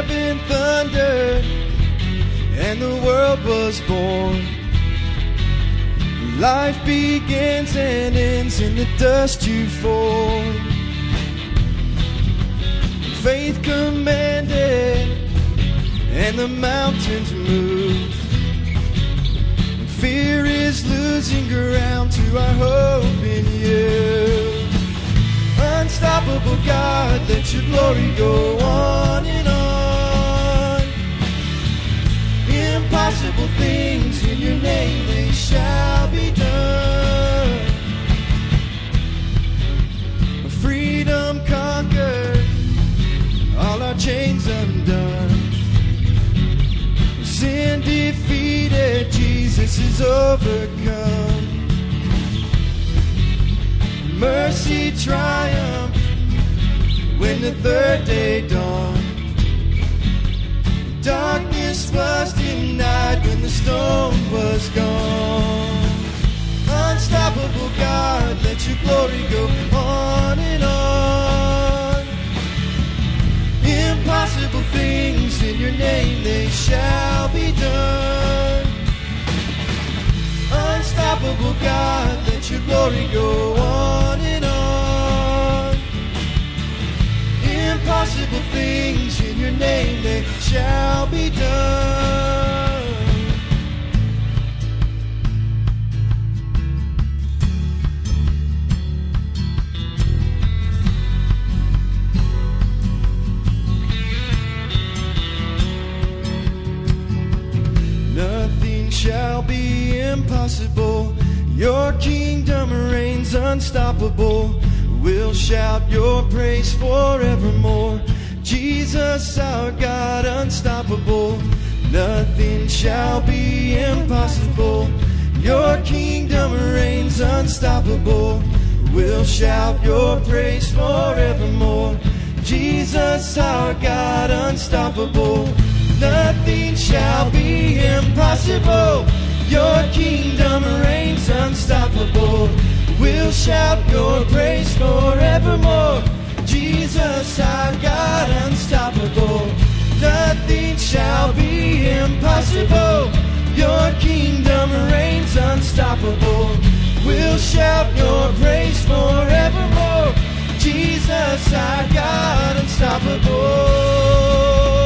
heaven thundered, and the world was born. Life begins and ends in the dust you form. Faith commanded, and the mountains move. Fear is losing ground to our hope in you. Unstoppable God, let your glory go on and on. Impossible things in your name, they shall be done. Freedom conquered, all our chains undone. Sin defeated, Jesus is overcome. Mercy triumphed when the third day dawned. Darkness was denied when the stone was gone. Unstoppable God, let your glory go on and on. Impossible things in your name, they shall be done. Unstoppable God, let your glory go on and on. Impossible things in your name, they shall be done. Nothing shall be impossible. Your kingdom reigns unstoppable. We'll shout your praise forevermore. Jesus, our God, unstoppable. Nothing shall be impossible. Your kingdom reigns unstoppable. We'll shout your praise forevermore. Jesus, our God, unstoppable. Nothing shall be impossible. Your kingdom reigns unstoppable. We'll shout your praise forevermore. Jesus, our God, unstoppable. Nothing shall be impossible. Your kingdom reigns unstoppable. We'll shout your praise forevermore. Jesus, our God, unstoppable.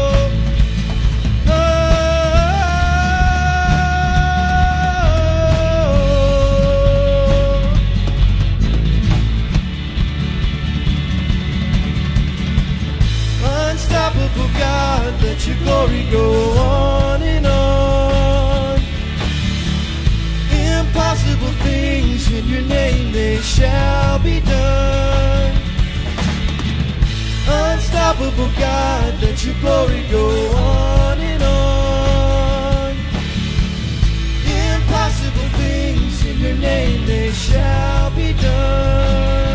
Unstoppable God, let your glory go on and on. Impossible things in your name, they shall be done. Unstoppable God, let your glory go on and on. Impossible things in your name, they shall be done.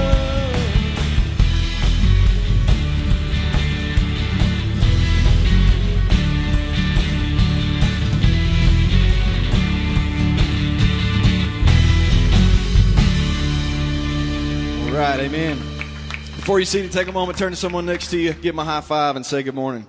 All right, amen. Before you see it, take a moment, turn to someone next to you, give them a high five, and say good morning.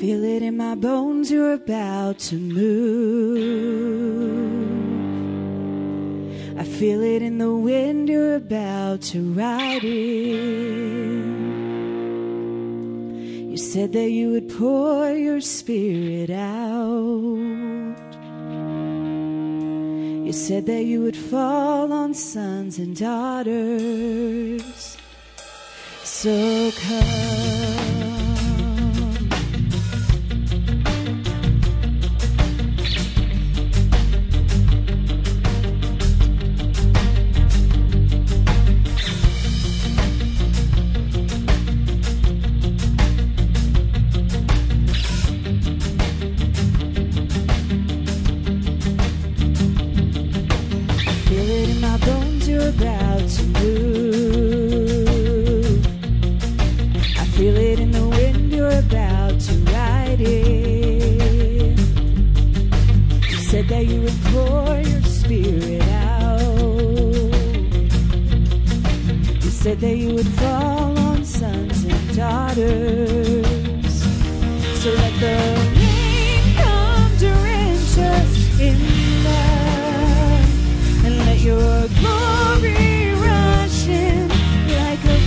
feel it in my bones, you're about to move. I feel it in the wind, you're about to ride in. You said that you would pour your spirit out. You said that you would fall on sons and daughters. So come. About to move. I feel it in the wind, you're about to ride in. You said that you would pour your spirit out. You said that you would fall on sons and daughters. So let the rain come to drench us in love, and let your glory rush in like a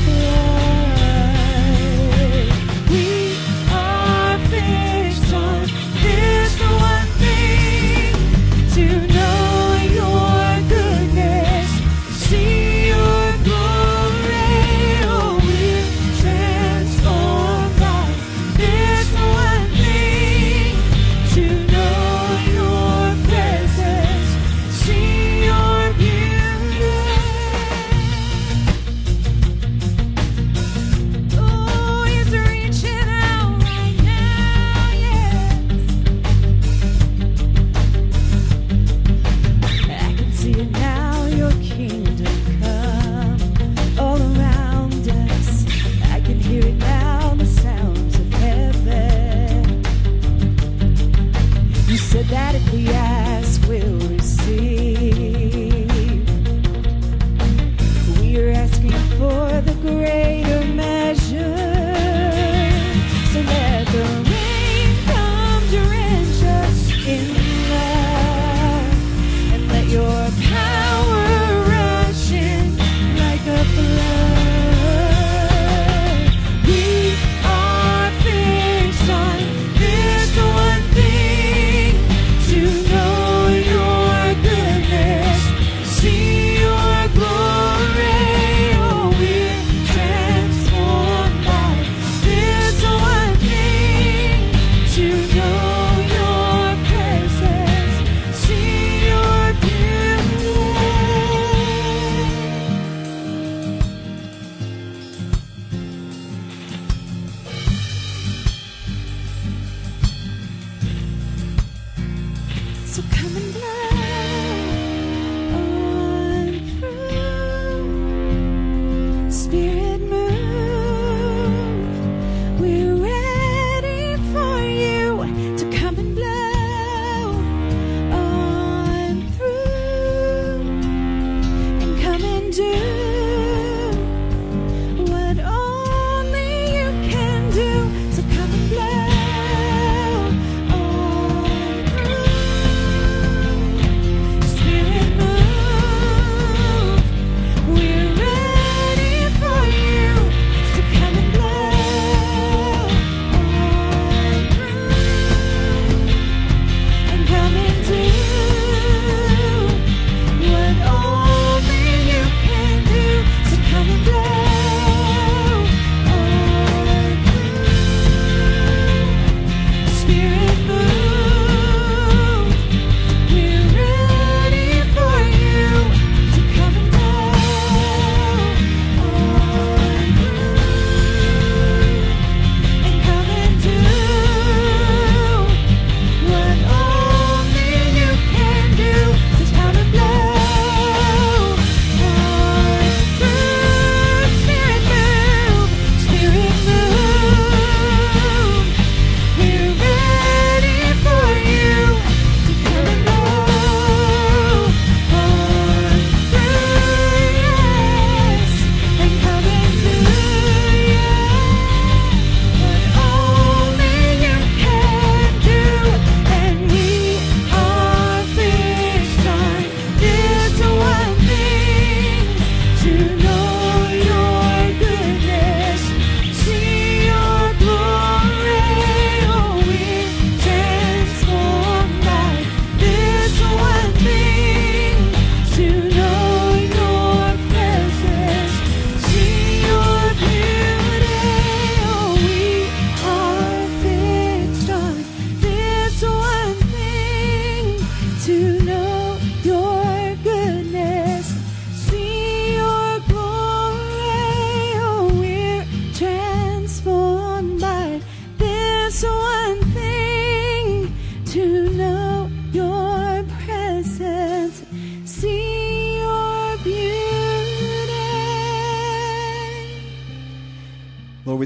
flood. We are fixed on this one thing, to know your goodness, see your glory. Oh, we're transformed by this one thing, to know your presence, see your beauty. Oh, he's reaching out right now, yes. I can see it now, your kingdom come all around us. I can hear it now, the sounds of heaven. You said that if we ask, we'll receive. We are asking for the greater measure. So let the rain come drench us in love, and let your power rush in like a flood. We are fixed on this one thing, to know your goodness, see your glory. Oh, we're transformed by this one thing, to know your presence, see your beauty. So come and blow on through, Spirit move. We're ready for you to come and blow on through, and come and do what only you can do. So come and blow on through.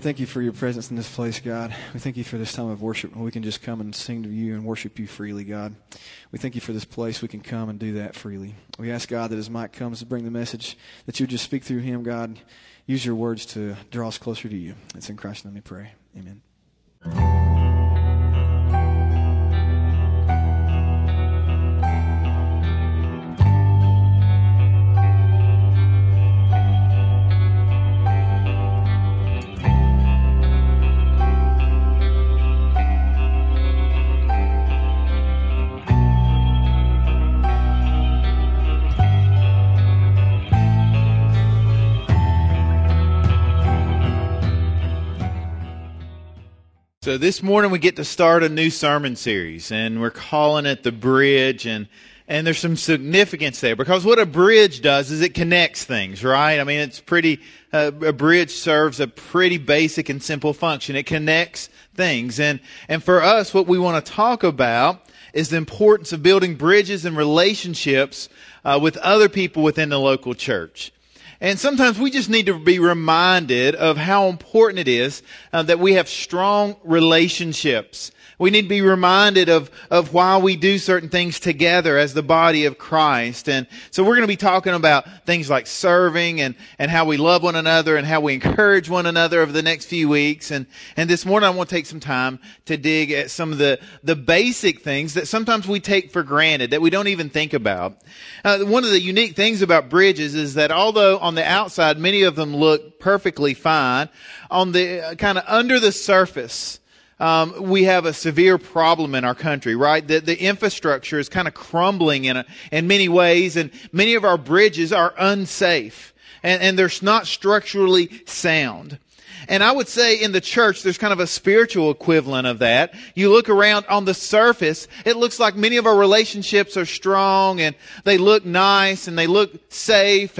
thank you for your presence in this place, God. We thank you for this time of worship where we can just come and sing to you and worship you freely, God. We thank you for this place we can come and do that freely. We ask, God, that as Mike comes to bring the message, that you just speak through him, God. Use your words to draw us closer to you. It's in Christ's name we pray. Amen. So this morning we get to start a new sermon series, and we're calling it The Bridge, and there's some significance there, because what a bridge does is it connects things, right? I mean, it's pretty, a bridge serves a pretty basic and simple function. It connects things, and for us, what we want to talk about is the importance of building bridges and relationships with other people within the local church. And sometimes we just need to be reminded of how important it is that we have strong relationships. We need to be reminded of why we do certain things together as the body of Christ. And so we're going to be talking about things like serving and how we love one another and how we encourage one another over the next few weeks. And this morning I want to take some time to dig at some of the basic things that sometimes we take for granted, that we don't even think about. One of the unique things about bridges is that although on the outside many of them look perfectly fine, on the kind of under the surface, we have a severe problem in our country, right? The infrastructure is kind of crumbling in many ways, and many of our bridges are unsafe, and they're not structurally sound. And I would say in the church, there's kind of a spiritual equivalent of that. You look around on the surface, it looks like many of our relationships are strong, and they look nice, and they look safe,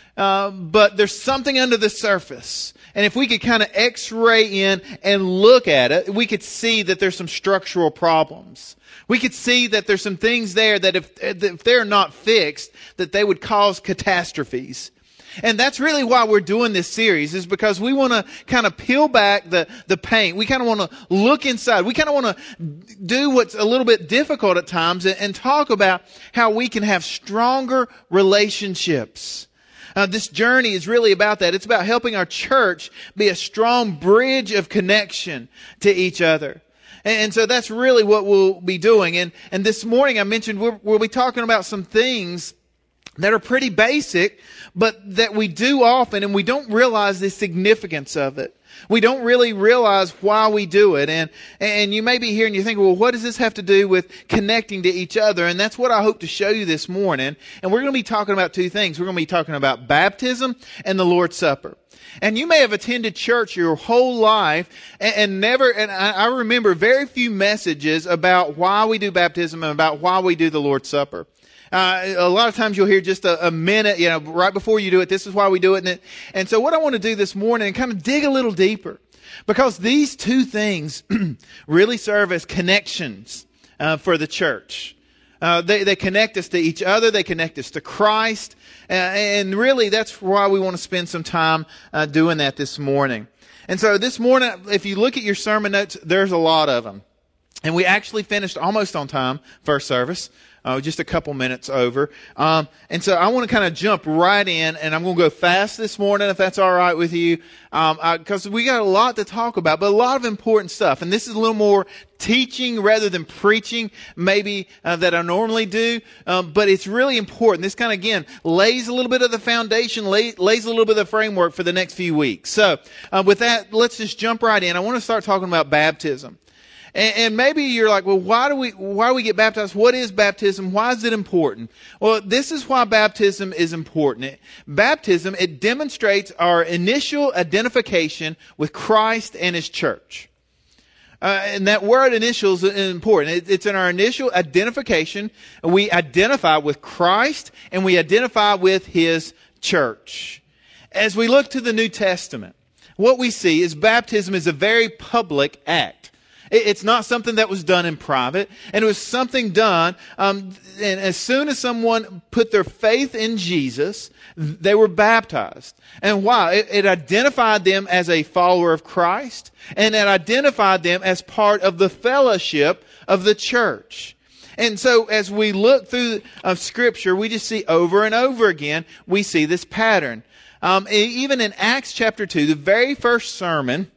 but there's something under the surface. And if we could kind of x-ray in and look at it, we could see that there's some structural problems. We could see that there's some things there that if they're not fixed, that they would cause catastrophes. And that's really why we're doing this series, is because we want to kind of peel back the paint. We kind of want to look inside. We kind of want to do what's a little bit difficult at times and talk about how we can have stronger relationships. This journey is really about that. It's about helping our church be a strong bridge of connection to each other. And so that's really what we'll be doing. And this morning I mentioned we'll be talking about some things that are pretty basic, but that we do often, and we don't realize the significance of it. We don't really realize why we do it. And you may be here and you think, well, what does this have to do with connecting to each other? And that's what I hope to show you this morning. And we're going to be talking about two things. We're going to be talking about baptism and the Lord's Supper. And you may have attended church your whole life and I remember very few messages about why we do baptism and about why we do the Lord's Supper. A lot of times you'll hear just a minute, right before you do it, this is why we do it. And so what I want to do this morning and kind of dig a little deeper, because these two things really serve as connections for the church. They connect us to each other. They connect us to Christ. And really that's why we want to spend some time doing that this morning. And so this morning, if you look at your sermon notes, there's a lot of them. And we actually finished almost on time, first service. Just a couple minutes over. And so I want to kind of jump right in, and I'm going to go fast this morning, if that's all right with you, because we got a lot to talk about, but a lot of important stuff. And this is a little more teaching rather than preaching, maybe, that I normally do. But it's really important. This kind of, again, lays a little bit of the foundation, lays a little bit of the framework for the next few weeks. So, with that, let's just jump right in. I want to start talking about baptism. And maybe you're like, well, why do we get baptized? What is baptism? Why is it important? Well, this is why baptism is important. Baptism, it demonstrates our initial identification with Christ and His church. And that word initial is important. It's in our initial identification. We identify with Christ and we identify with His church. As we look to the New Testament, what we see is baptism is a very public act. It's not something that was done in private, and it was something done, and as soon as someone put their faith in Jesus, they were baptized. And why? It identified them as a follower of Christ, and it identified them as part of the fellowship of the church. And so as we look through Scripture, we just see over and over again, we see this pattern. Even in Acts chapter 2, the very first sermon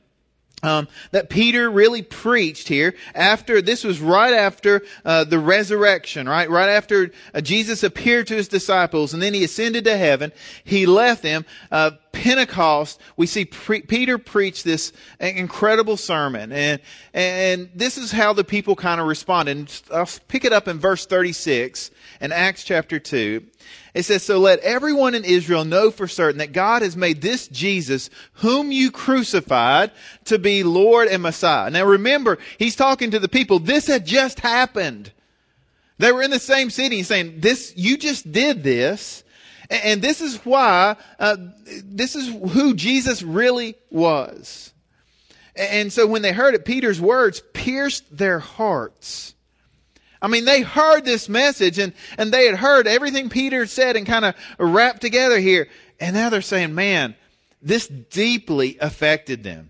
that Peter really preached here, this was right after the resurrection, right? Right after Jesus appeared to his disciples and then he ascended to heaven. He left them. Pentecost, we see Peter preach this incredible sermon. And this is how the people kind of responded. And I'll pick it up in verse 36 in Acts chapter 2. It says, "So let everyone in Israel know for certain that God has made this Jesus, whom you crucified, to be Lord and Messiah." Now remember, he's talking to the people. This had just happened. They were in the same city. He's saying, you just did this. And this is why, this is who Jesus really was. And so when they heard it, Peter's words pierced their hearts. I mean, they heard this message and they had heard everything Peter said and kind of wrapped together here. And now they're saying, man, this deeply affected them.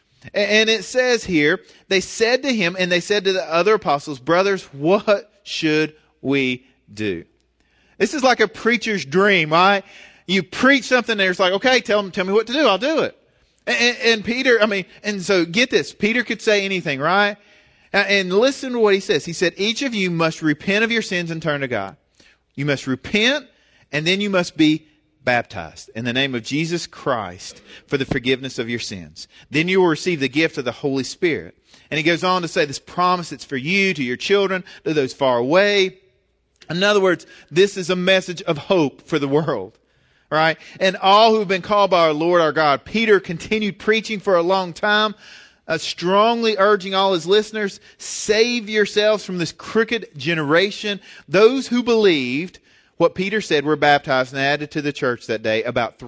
And it says here, they said to him and they said to the other apostles, "Brothers, what should we do?" This is like a preacher's dream, right? You preach something and it's like, okay, tell me what to do. I'll do it. And Peter, and so get this. Peter could say anything, right? And listen to what he says. He said, "Each of you must repent of your sins and turn to God." You must repent, and then you must be baptized in the name of Jesus Christ for the forgiveness of your sins. Then you will receive the gift of the Holy Spirit. And he goes on to say this promise, it's for you, to your children, to those far away. In other words, this is a message of hope for the world. Right? And all who've been called by our Lord our God. Peter continued preaching for a long time, strongly urging all his listeners, save yourselves from this crooked generation. Those who believed what Peter said were baptized and added to the church that day, about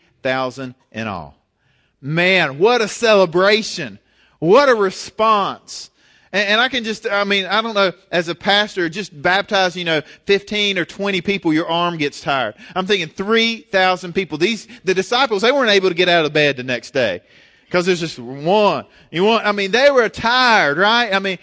3,000 in all. Man, what a celebration. What a response. And I can I don't know, as a pastor, just baptize, 15 or 20 people, your arm gets tired. I'm thinking 3,000 people. The disciples, they weren't able to get out of bed the next day. Because there's just one. They were tired, right?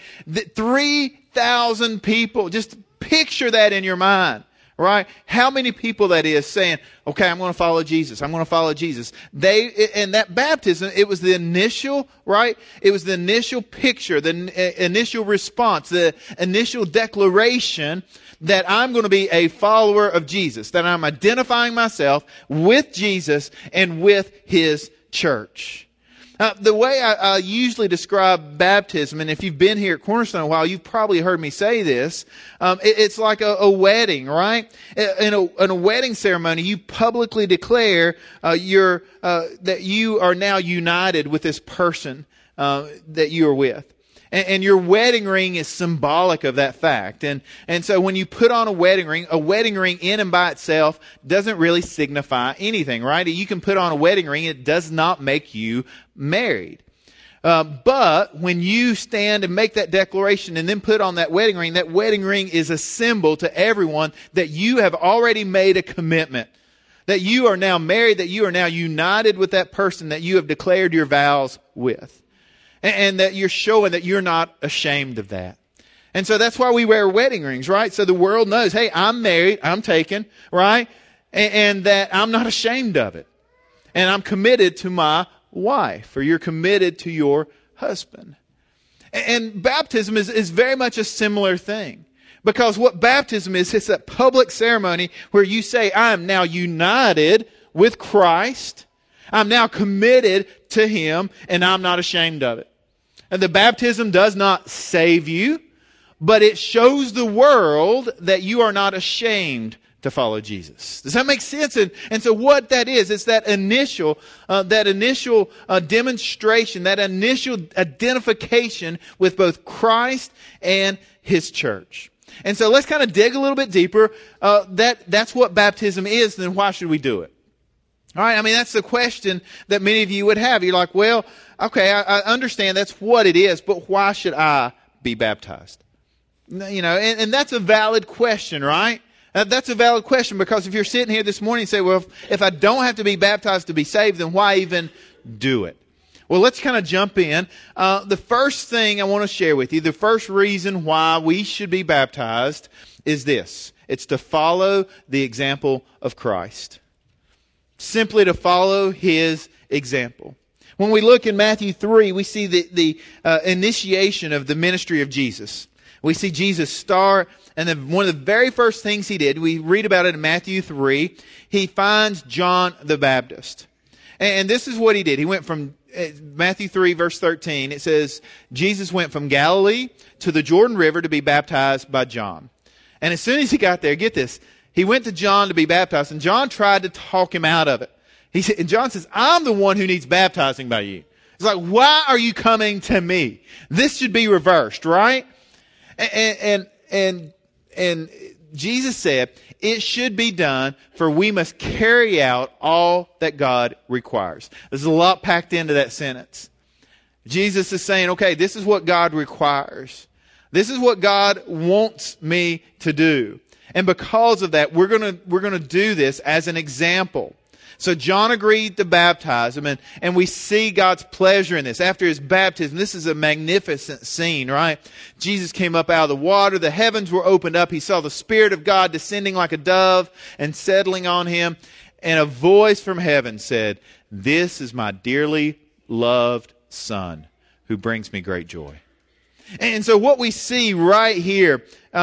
3,000 people. Just picture that in your mind, right? How many people that is saying, okay, I'm going to follow Jesus. I'm going to follow Jesus. And that baptism, it was the initial, right? It was the initial picture, the initial response, the initial declaration that I'm going to be a follower of Jesus, that I'm identifying myself with Jesus and with His church. The way I usually describe baptism, and if you've been here at Cornerstone a while, you've probably heard me say this. It's like a wedding, right? In a wedding ceremony, you publicly declare that you are now united with this person that you are with. And your wedding ring is symbolic of that fact. And so when you put on a wedding ring in and by itself doesn't really signify anything, right? You can put on a wedding ring, it does not make you married. But when you stand and make that declaration and then put on that wedding ring is a symbol to everyone that you have already made a commitment. That you are now married, that you are now united with that person that you have declared your vows with. And that you're showing that you're not ashamed of that. And so that's why we wear wedding rings, right? So the world knows, hey, I'm married, I'm taken, right? And that I'm not ashamed of it. And I'm committed to my wife, or you're committed to your husband. And baptism is very much a similar thing. Because what baptism is, it's that public ceremony where you say, I am now united with Christ. I'm now committed to Him, and I'm not ashamed of it. And the baptism does not save you, but it shows the world that you are not ashamed to follow Jesus. Does that make sense? And so what that is, it's that initial demonstration, that initial identification with both Christ and His church. And so let's kind of dig a little bit deeper. That's what baptism is, then why should we do it? All right, I mean, that's the question that many of you would have. You're like, well, okay, I understand that's what it is, but why should I be baptized? You know, and that's a valid question, right? That's a valid question, because if you're sitting here this morning and say, well, if I don't have to be baptized to be saved, then why even do it? Well, let's kind of jump in. The first thing I want to share with you, the first reason why we should be baptized is this. It's to follow the example of Christ. Simply to follow His example. When we look in Matthew 3, we see the initiation of the ministry of Jesus. We see Jesus start, and then one of the very first things He did, we read about it in Matthew 3, He finds John the Baptist. And this is what He did. He went from, Matthew 3 verse 13, it says, Jesus went from Galilee to the Jordan River to be baptized by John. And as soon as He got there, get this, He went to John to be baptized, and John tried to talk him out of it. He said, and John says, I'm the one who needs baptizing by you. It's like, why are you coming to me? This should be reversed, right? And Jesus said, it should be done, for we must carry out all that God requires. There's a lot packed into that sentence. Jesus is saying, okay, this is what God requires. This is what God wants me to do. And because of that, we're going to do this as an example. So John agreed to baptize him, and we see God's pleasure in this. After his baptism, this is a magnificent scene, right? Jesus came up out of the water, the heavens were opened up, He saw the Spirit of God descending like a dove and settling on Him, and a voice from heaven said, "This is my dearly loved Son, who brings me great joy." And so what we see right here,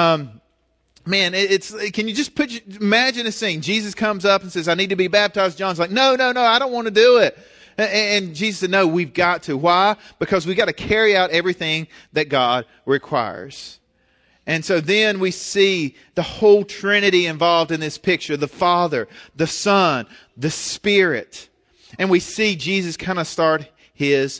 man, can you just imagine a scene? Jesus comes up and says, I need to be baptized. John's like, no, I don't want to do it. And Jesus said, no, we've got to. Why? Because we've got to carry out everything that God requires. And so then we see the whole Trinity involved in this picture. The Father, the Son, the Spirit. And we see Jesus kind of start his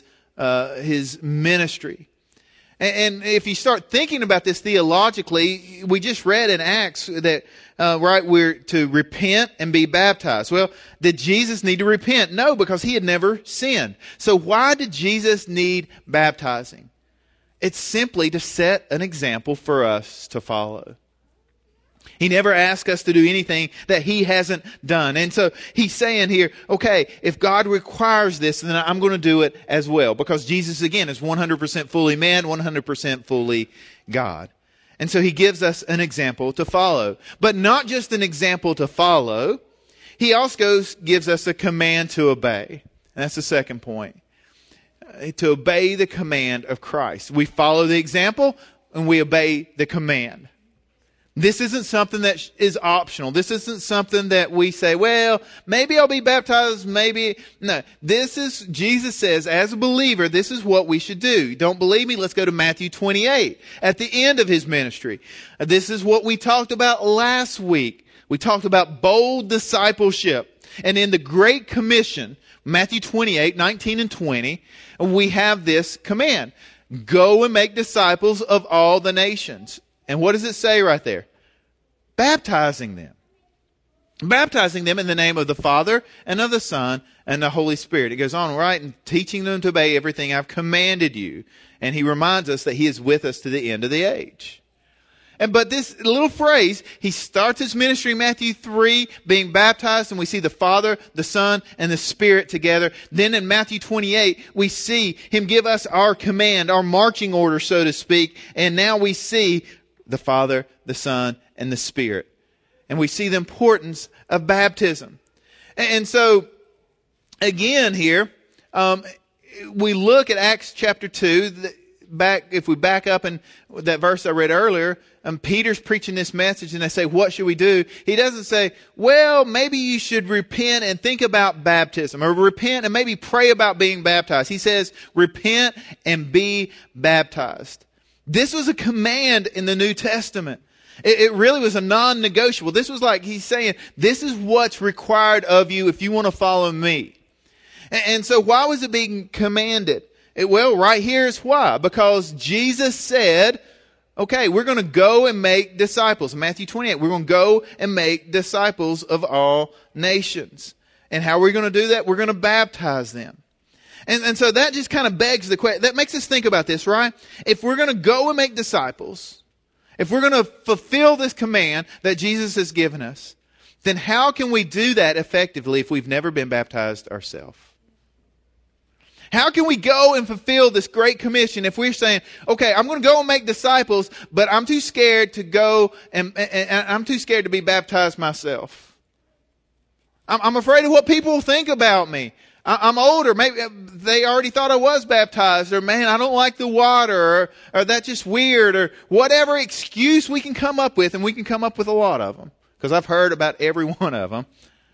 ministry. And if you start thinking about this theologically, we just read in Acts that, we're to repent and be baptized. Well, did Jesus need to repent? No, because He had never sinned. So why did Jesus need baptizing? It's simply to set an example for us to follow. He never asked us to do anything that He hasn't done. And so He's saying here, okay, if God requires this, then I'm going to do it as well. Because Jesus, again, is 100% fully man, 100% fully God. And so He gives us an example to follow. But not just an example to follow. He also gives us a command to obey. And that's the second point. To obey the command of Christ. We follow the example and we obey the command. This isn't something that is optional. This isn't something that we say, well, maybe I'll be baptized, maybe. No, Jesus says, as a believer, this is what we should do. Don't believe me? Let's go to Matthew 28. At the end of His ministry. This is what we talked about last week. We talked about bold discipleship. And in the Great Commission, Matthew 28, 19 and 20, we have this command. Go and make disciples of all the nations. And what does it say right there? Baptizing them. Baptizing them in the name of the Father and of the Son and the Holy Spirit. It goes on, right? And teaching them to obey everything I've commanded you. And He reminds us that He is with us to the end of the age. But this little phrase, He starts His ministry in Matthew 3, being baptized, and we see the Father, the Son, and the Spirit together. Then in Matthew 28, we see Him give us our command, our marching order, so to speak. And now we see the Father, the Son, and the Spirit. And we see the importance of baptism. And so, again here, we look at Acts chapter 2. If we back up in that verse I read earlier, Peter's preaching this message and they say, what should we do? He doesn't say, well, maybe you should repent and think about baptism, or repent and maybe pray about being baptized. He says, repent and be baptized. This was a command in the New Testament. It really was a non-negotiable. This was like He's saying, this is what's required of you if you want to follow me. And so why was it being commanded? Well, right here is why. Because Jesus said, okay, we're going to go and make disciples. Matthew 28, we're going to go and make disciples of all nations. And how are we going to do that? We're going to baptize them. And so that just kind of begs the question. That makes us think about this, right? If we're going to go and make disciples, if we're going to fulfill this command that Jesus has given us, then how can we do that effectively if we've never been baptized ourselves? How can we go and fulfill this great commission if we're saying, okay, I'm going to go and make disciples, but I'm too scared to go and I'm too scared to be baptized myself. I'm afraid of what people will think about me. I'm older. Maybe they already thought I was baptized, or man, I don't like the water, or that's just weird, or whatever excuse we can come up with, and we can come up with a lot of them because I've heard about every one of them.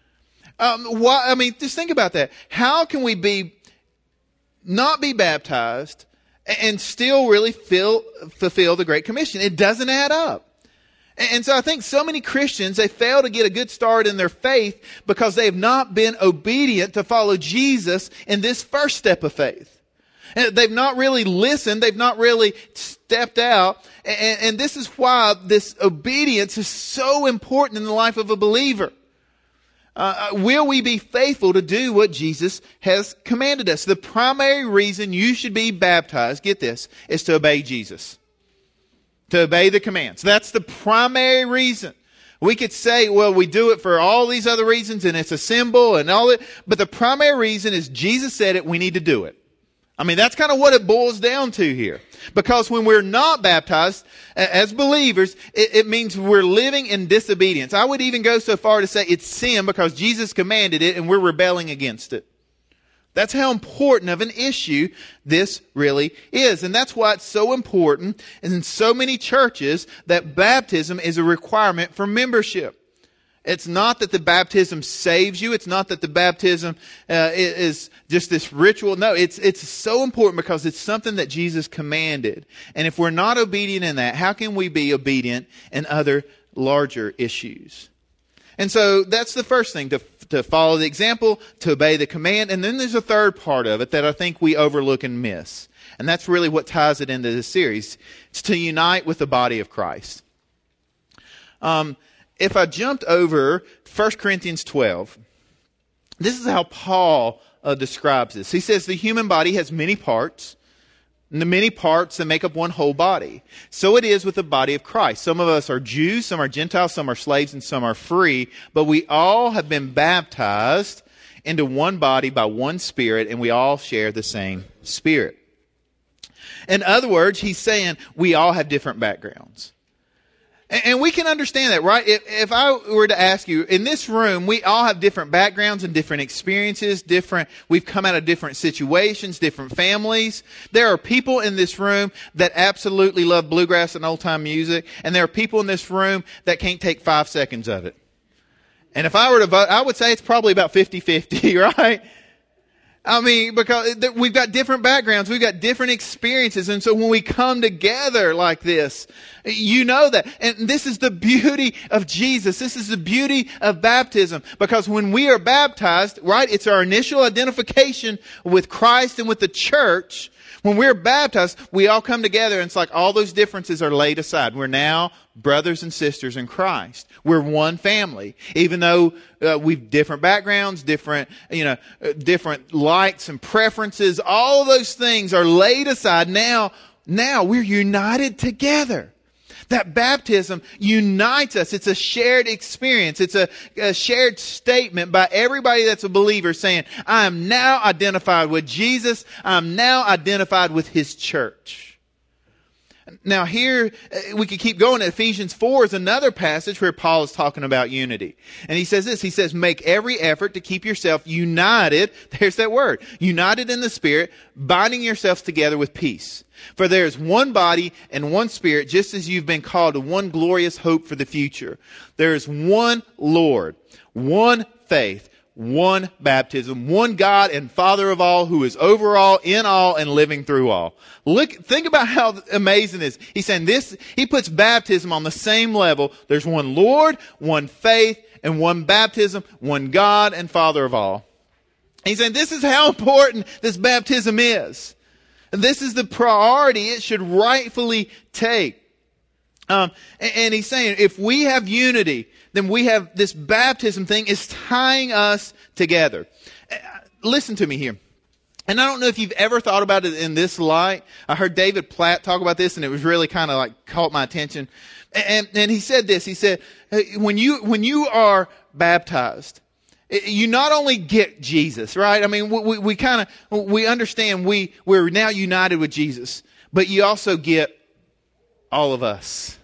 Just think about that. How can we not be baptized and still really fulfill the Great Commission? It doesn't add up. And so I think so many Christians, they fail to get a good start in their faith because they have not been obedient to follow Jesus in this first step of faith. And they've not really listened. They've not really stepped out. And this is why this obedience is so important in the life of a believer. Will we be faithful to do what Jesus has commanded us? The primary reason you should be baptized, get this, is to obey Jesus. To obey the commands. That's the primary reason. We could say, well, we do it for all these other reasons and it's a symbol and all that. But the primary reason is Jesus said it, we need to do it. I mean, that's kind of what it boils down to here. Because when we're not baptized as believers, it means we're living in disobedience. I would even go so far to say it's sin because Jesus commanded it and we're rebelling against it. That's how important of an issue this really is. And that's why it's so important in so many churches that baptism is a requirement for membership. It's not that the baptism saves you. It's not that the baptism is just this ritual. No, it's so important because it's something that Jesus commanded. And if we're not obedient in that, how can we be obedient in other larger issues? And so that's the first thing, to follow the example, to obey the command. And then there's a third part of it that I think we overlook and miss. And that's really what ties it into this series. It's to unite with the body of Christ. If I jumped over 1 Corinthians 12, this is how Paul describes this. He says the human body has many parts, and the many parts that make up one whole body. So it is with the body of Christ. Some of us are Jews, some are Gentiles, some are slaves, and some are free. But we all have been baptized into one body by one Spirit, and we all share the same Spirit. In other words, he's saying we all have different backgrounds. And we can understand that, right? If I were to ask you, in this room, we all have different backgrounds and different experiences, we've come out of different situations, different families. There are people in this room that absolutely love bluegrass and old-time music, and there are people in this room that can't take 5 seconds of it. And if I were to vote, I would say it's probably about 50-50, right? I mean, because we've got different backgrounds, we've got different experiences, and so when we come together like this, you know that. And this is the beauty of Jesus. This is the beauty of baptism. Because when we are baptized, right, it's our initial identification with Christ and with the church. When we're baptized, we all come together and it's like all those differences are laid aside. We're now brothers and sisters in Christ. We're one family. Even though we've different backgrounds, different likes and preferences, all of those things are laid aside. Now we're united together. That baptism unites us. It's a shared experience. It's a shared statement by everybody that's a believer saying, I am now identified with Jesus. I'm now identified with His church. Now here, we could keep going. Ephesians 4 is another passage where Paul is talking about unity. And he says this, he says, make every effort to keep yourself united. There's that word. United in the Spirit, binding yourselves together with peace. For there is one body and one Spirit, just as you've been called to one glorious hope for the future. There is one Lord, one faith, one baptism, one God and Father of all, who is over all, in all, and living through all. Think about how amazing this is. He's saying this, he puts baptism on the same level. There's one Lord, one faith, and one baptism, one God and Father of all. He's saying this is how important this baptism is. And this is the priority it should rightfully take. And he's saying, if we have unity, then we have this baptism thing is tying us together. Listen to me here. And I don't know if you've ever thought about it in this light. I heard David Platt talk about this, and it was really kind of like caught my attention. And he said this. He said, when you are baptized, you not only get Jesus, right? I mean, we understand we're now united with Jesus, but you also get all of us.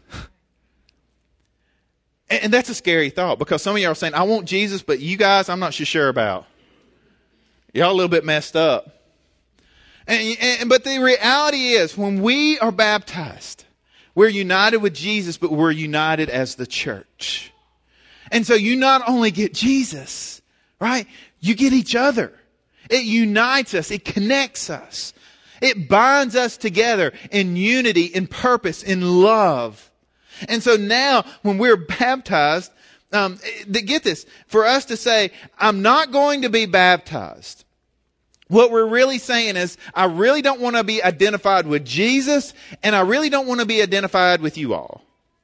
And that's a scary thought, because some of y'all are saying, I want Jesus, but you guys, I'm not so sure about. Y'all a little bit messed up. But the reality is, when we are baptized, we're united with Jesus, but we're united as the church. And so you not only get Jesus, right? You get each other. It unites us. It connects us. It binds us together in unity, in purpose, in love. And so now, when we're baptized, get this, for us to say, I'm not going to be baptized, what we're really saying is, I really don't want to be identified with Jesus, and I really don't want to be identified with you all.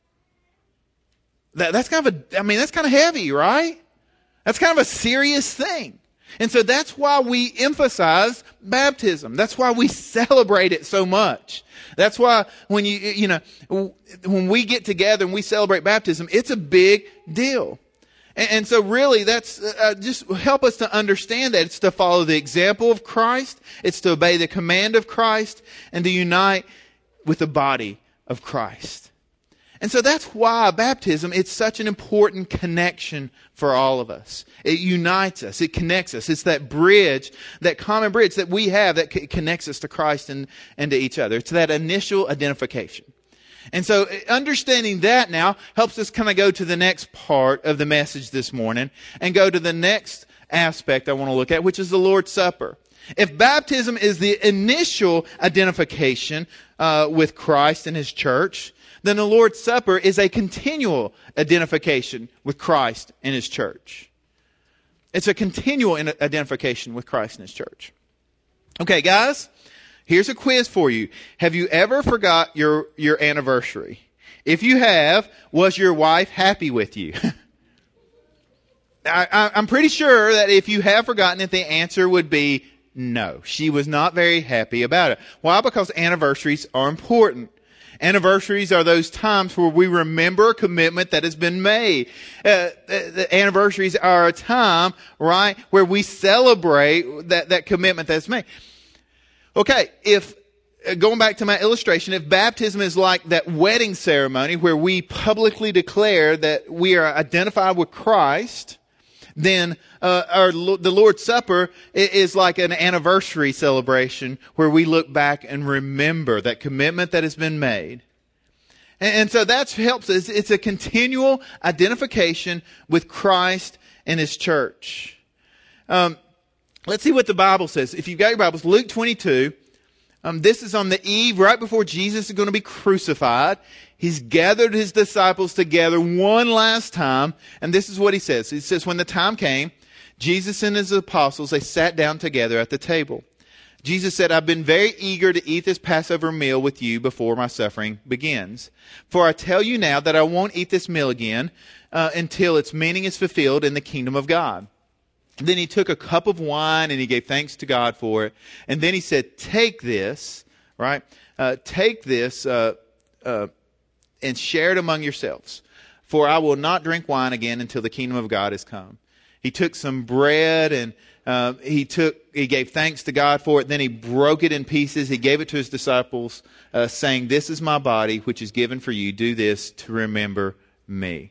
That's kind of heavy, right? That's kind of a serious thing. And so that's why we emphasize baptism. That's why we celebrate it so much. That's why when when we get together and we celebrate baptism, it's a big deal. And so really that's just help us to understand that it's to follow the example of Christ. It's to obey the command of Christ and to unite with the body of Christ. And so that's why baptism, it's such an important connection for all of us. It unites us. It connects us. It's that bridge, that common bridge that we have that connects us to Christ and to each other. It's that initial identification. And so understanding that now helps us kind of go to the next part of the message this morning and go to the next aspect I want to look at, which is the Lord's Supper. If baptism is the initial identification with Christ and His church, then the Lord's Supper is a continual identification with Christ and His church. It's a continual identification with Christ and His church. Okay, guys, here's a quiz for you. Have you ever forgot your anniversary? If you have, was your wife happy with you? I'm pretty sure that if you have forgotten it, the answer would be no. She was not very happy about it. Why? Because anniversaries are important. Anniversaries are those times where we remember a commitment that has been made. The anniversaries are a time, right, where we celebrate that commitment that's made. Okay, going back to my illustration, if baptism is like that wedding ceremony where we publicly declare that we are identified with Christ, then the Lord's Supper is like an anniversary celebration where we look back and remember that commitment that has been made. And so that helps us. It's a continual identification with Christ and His church. Let's see what the Bible says. If you've got your Bibles, Luke 22. This is on the eve right before Jesus is going to be crucified. He's gathered His disciples together one last time. And this is what He says. He says, when the time came, Jesus and His apostles, they sat down together at the table. Jesus said, I've been very eager to eat this Passover meal with you before my suffering begins. For I tell you now that I won't eat this meal again until its meaning is fulfilled in the kingdom of God. Then He took a cup of wine and He gave thanks to God for it. And then He said, take this, right? Take this and share it among yourselves. For I will not drink wine again until the kingdom of God has come. He took some bread and he gave thanks to God for it. Then He broke it in pieces. He gave it to His disciples, saying, this is my body, which is given for you. Do this to remember me.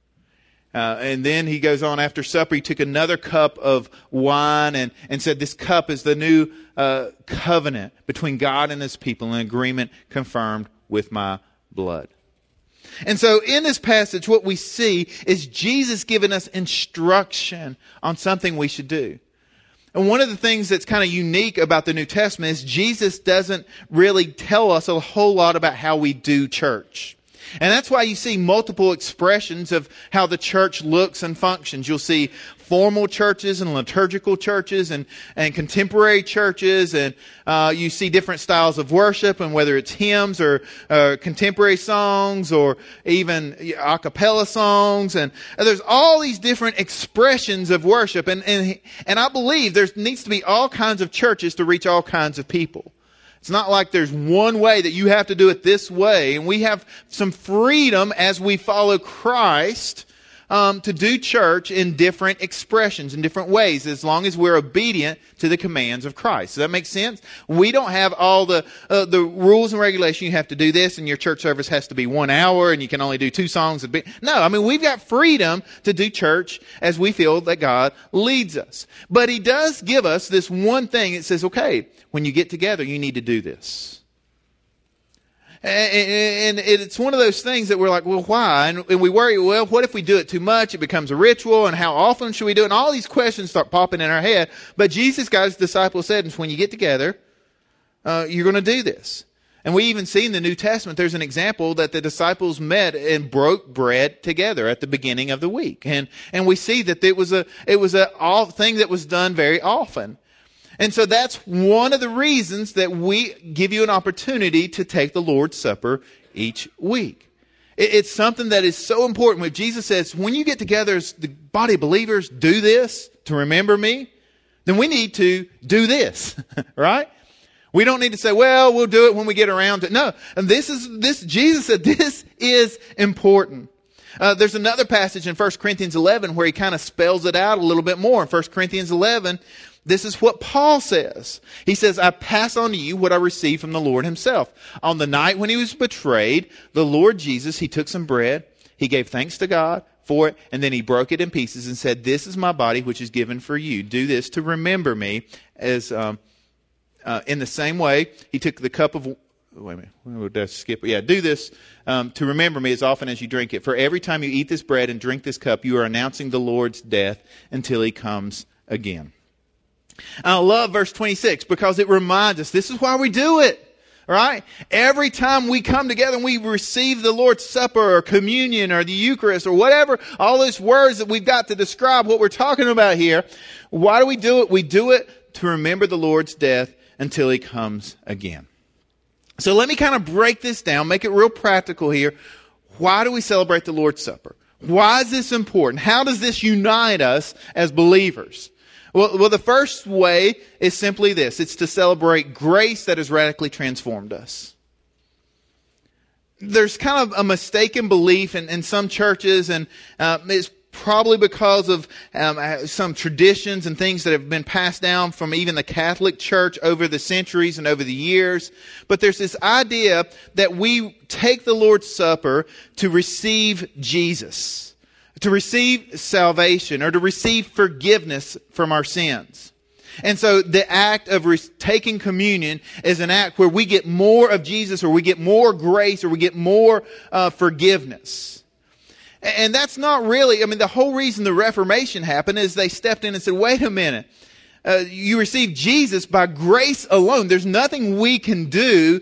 And then He goes on after supper. He took another cup of wine and said, this cup is the new covenant between God and His people, an agreement confirmed with my blood. And so in this passage, what we see is Jesus giving us instruction on something we should do. And one of the things that's kind of unique about the New Testament is Jesus doesn't really tell us a whole lot about how we do church. And that's why you see multiple expressions of how the church looks and functions. You'll see formal churches and liturgical churches and contemporary churches, and you see different styles of worship, and whether it's hymns or contemporary songs or even a cappella songs, and there's all these different expressions of worship, and I believe there needs to be all kinds of churches to reach all kinds of people. It's not like there's one way that you have to do it this way. And we have some freedom as we follow Christ to do church in different expressions, in different ways, as long as we're obedient to the commands of Christ. Does that make sense? We don't have all the rules and regulations. You have to do this, and your church service has to be 1 hour, and you can only do 2 songs. No, I mean, we've got freedom to do church as we feel that God leads us. But He does give us this one thing. It says, okay, when you get together, you need to do this. And it's one of those things that we're like, well, why? And we worry, well, what if we do it too much? It becomes a ritual, and how often should we do it? And all these questions start popping in our head. But Jesus, God's disciples, said, when you get together, you're going to do this. And we even see in the New Testament, there's an example that the disciples met and broke bread together at the beginning of the week. And we see that it was a thing that was done very often. And so that's one of the reasons that we give you an opportunity to take the Lord's Supper each week. It's something that is so important. When Jesus says, when you get together as the body of believers, do this to remember me, then we need to do this, right? We don't need to say, well, we'll do it when we get around to it. No, and Jesus said this is important. There's another passage in 1 Corinthians 11 where he kind of spells it out a little bit more. In 1 Corinthians 11, this is what Paul says. He says, I pass on to you what I received from the Lord himself. On the night when he was betrayed, the Lord Jesus, he took some bread. He gave thanks to God for it, and then he broke it in pieces and said, this is my body, which is given for you. Do this to remember me. As in the same way, he took the cup of... Wait a minute. We'll just skip it. Yeah, do this to remember me as often as you drink it. For every time you eat this bread and drink this cup, you are announcing the Lord's death until he comes again. I love verse 26 because it reminds us this is why we do it, right? Every time we come together and we receive the Lord's Supper or communion or the Eucharist or whatever, all those words that we've got to describe what we're talking about here, why do we do it? We do it to remember the Lord's death until he comes again. So let me kind of break this down, make it real practical here. Why do we celebrate the Lord's Supper? Why is this important? How does this unite us as believers? Well, the first way is simply this. It's to celebrate grace that has radically transformed us. There's kind of a mistaken belief in some churches, and it's probably because of some traditions and things that have been passed down from even the Catholic Church over the centuries and over the years. But there's this idea that we take the Lord's Supper to receive Jesus, to receive salvation, or to receive forgiveness from our sins. And so the act of taking communion is an act where we get more of Jesus, or we get more grace, or we get more forgiveness. And that's not really, I mean, the whole reason the Reformation happened is they stepped in and said, wait a minute, you receive Jesus by grace alone. There's nothing we can do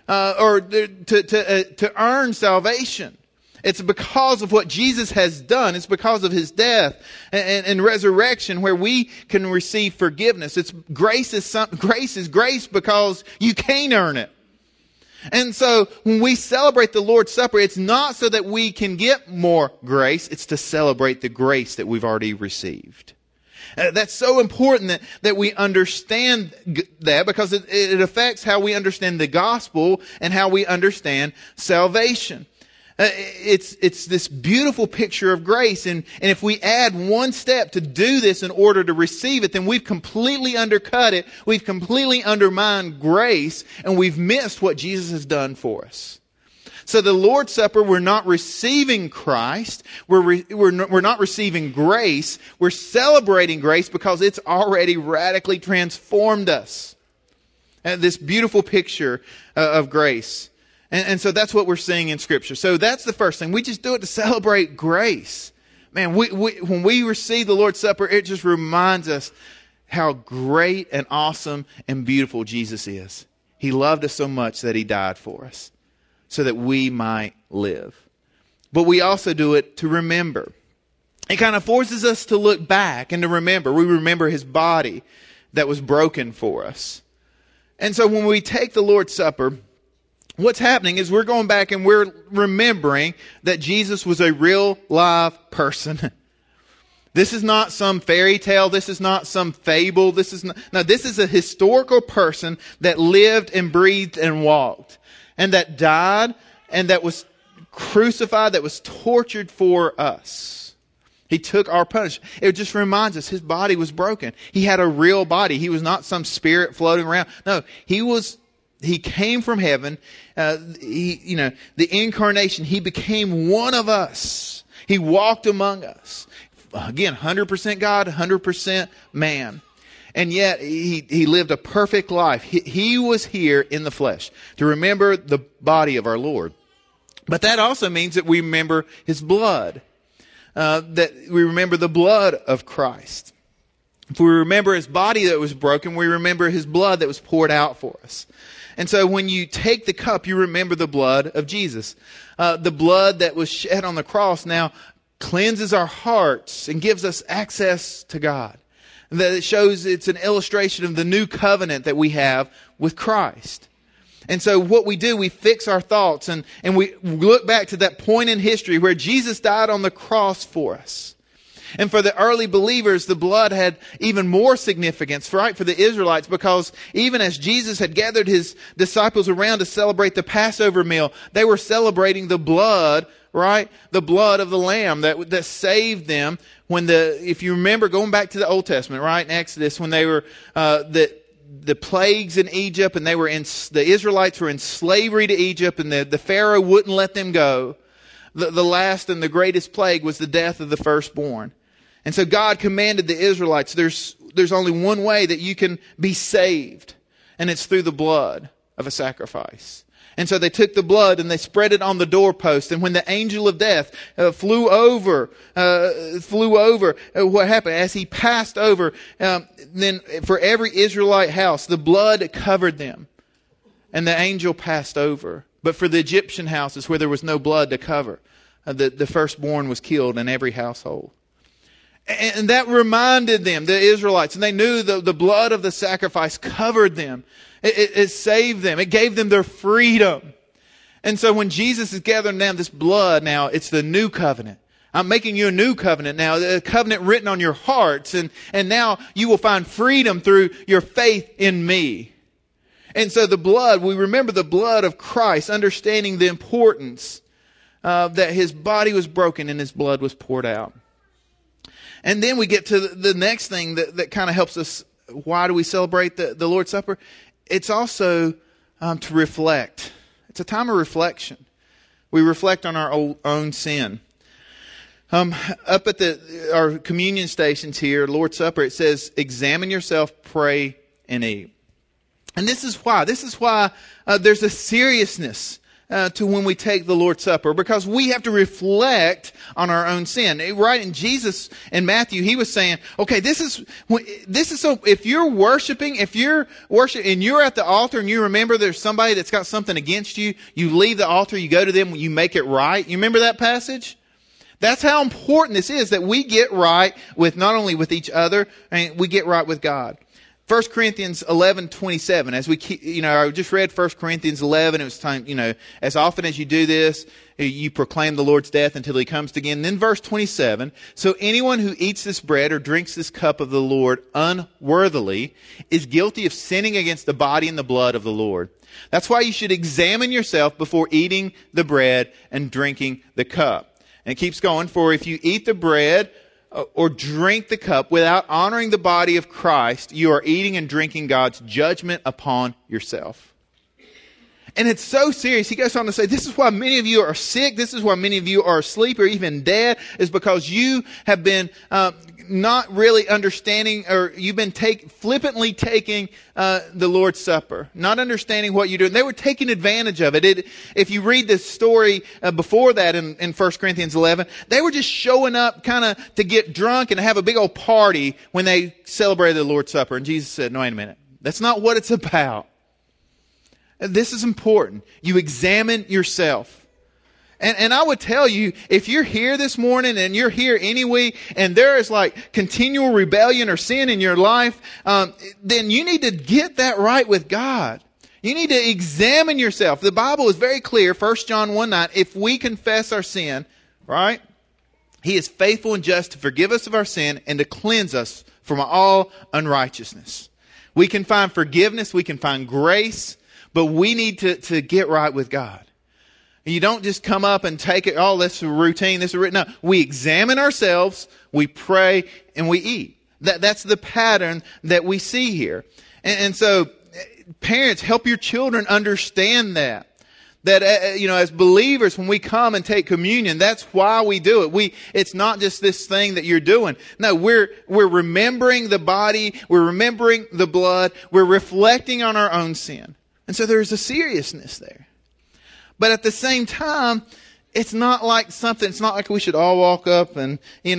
to earn salvation. It's because of what Jesus has done. It's because of his death and resurrection where we can receive forgiveness. Grace is grace because you can't earn it. And so when we celebrate the Lord's Supper, it's not so that we can get more grace. It's to celebrate the grace that we've already received. That's so important that we understand that, because it affects how we understand the gospel and how we understand salvation. It's this beautiful picture of grace. And if we add one step to do this in order to receive it, then we've completely undercut it. We've completely undermined grace, and we've missed what Jesus has done for us. So the Lord's Supper, we're not receiving Christ. We're not receiving grace. We're celebrating grace because it's already radically transformed us. And this beautiful picture of grace. And so that's what we're seeing in Scripture. So that's the first thing. We just do it to celebrate grace. Man, when we receive the Lord's Supper, it just reminds us how great and awesome and beautiful Jesus is. He loved us so much that he died for us. so that we might live. But we also do it to remember. It kind of forces us to look back and to remember. We remember his body that was broken for us. And so when we take the Lord's Supper, what's happening is we're going back and we're remembering that Jesus was a real live person. This is not some fairy tale. This is not some fable. This is a historical person that lived and breathed and walked, and that died and that was crucified, that was tortured for us. He took our punishment. It just reminds us his body was broken. He had a real body. He was not some spirit floating around. No, he came from heaven. The incarnation, he became one of us. He walked among us. Again, 100% God, 100% man. And yet he lived a perfect life. He was here in the flesh to remember the body of our Lord. But that also means that we remember his blood. That we remember the blood of Christ. If we remember his body that was broken, we remember his blood that was poured out for us. And so when you take the cup, you remember the blood of Jesus. The blood that was shed on the cross now cleanses our hearts and gives us access to God. That it shows it's an illustration of the new covenant that we have with Christ. And so what we do, we fix our thoughts and we look back to that point in history where Jesus died on the cross for us. And for the early believers, the blood had even more significance, right, for the Israelites, because even as Jesus had gathered his disciples around to celebrate the Passover meal, they were celebrating the blood, right, the blood of the Lamb that saved them if you remember going back to the Old Testament, right, in Exodus, when they were, the plagues in Egypt, and the Israelites were in slavery to Egypt, and the Pharaoh wouldn't let them go. The last and the greatest plague was the death of the firstborn. And so God commanded the Israelites, there's only one way that you can be saved, and it's through the blood of a sacrifice. And so they took the blood and they spread it on the doorpost. And when the angel of death flew over, what happened? As he passed over, then for every Israelite house, the blood covered them. And the angel passed over. But for the Egyptian houses where there was no blood to cover, the firstborn was killed in every household. And that reminded them, the Israelites, and they knew the blood of the sacrifice covered them. It saved them. It gave them their freedom. And so when Jesus is gathering down this blood now, it's the new covenant. I'm making you a new covenant now, a covenant written on your hearts. And now you will find freedom through your faith in me. And so the blood, we remember the blood of Christ, understanding the importance that his body was broken and his blood was poured out. And then we get to the next thing that kind of helps us. Why do we celebrate the Lord's Supper? It's also to reflect. It's a time of reflection. We reflect on our own sin. Up at our communion stations here, Lord's Supper, it says, examine yourself, pray, and eat. And this is why. This is why there's a seriousness to when we take the Lord's Supper, because we have to reflect on our own sin. Right in Jesus in Matthew, he was saying, okay, this is so, if you're worshiping and you're at the altar and you remember there's somebody that's got something against you, you leave the altar, you go to them, you make it right. You remember that passage? That's how important this is, that we get right with not only with each other, and we get right with God. 1 Corinthians 11:27. As we keep, I just read 1 Corinthians 11. It was time, as often as you do this, you proclaim the Lord's death until he comes again. Then verse 27. So anyone who eats this bread or drinks this cup of the Lord unworthily is guilty of sinning against the body and the blood of the Lord. That's why you should examine yourself before eating the bread and drinking the cup. And it keeps going. For if you eat the bread or drink the cup without honoring the body of Christ, you are eating and drinking God's judgment upon yourself. And it's so serious. He goes on to say, this is why many of you are sick. This is why many of you are asleep or even dead, is because you have been not really understanding, or you've been flippantly taking the Lord's Supper, not understanding what you're doing. They were taking advantage of it. If you read this story before that in 1 Corinthians 11, they were just showing up kind of to get drunk and have a big old party when they celebrated the Lord's Supper. And Jesus said, no, wait a minute. That's not what it's about. This is important. You examine yourself. And I would tell you, if you're here this morning and you're here anyway, and there is like continual rebellion or sin in your life, then you need to get that right with God. You need to examine yourself. The Bible is very clear, 1 John 1:9, if we confess our sin, right, He is faithful and just to forgive us of our sin and to cleanse us from all unrighteousness. We can find forgiveness, we can find grace, but we need to get right with God. You don't just come up and take it, oh, this is a routine, this is written. No, we examine ourselves, we pray, and we eat. That's the pattern that we see here. And so, parents, help your children understand that. That, as believers, when we come and take communion, that's why we do it. It's not just this thing that you're doing. No, we're remembering the body, we're remembering the blood, we're reflecting on our own sin. And so there's a seriousness there. But at the same time, it's not like we should all walk up and